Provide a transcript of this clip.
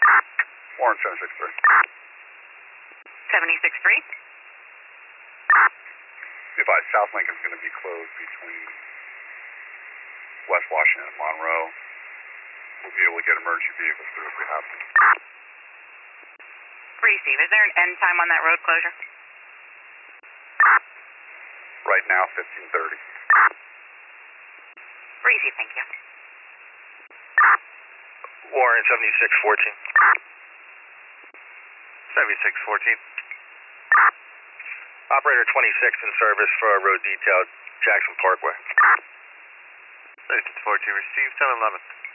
Warren 763. 76-3. Be advised, South Lincoln's going to be closed between West Washington and Monroe. We'll be able to get emergency vehicles through if we have to. Receive. Is there an end time on that road closure? Right now, 15:30. Receive, thank you. Warren 7614. 7614. Operator 26 in service for a road detail, Jackson Parkway. 7614, receive 711.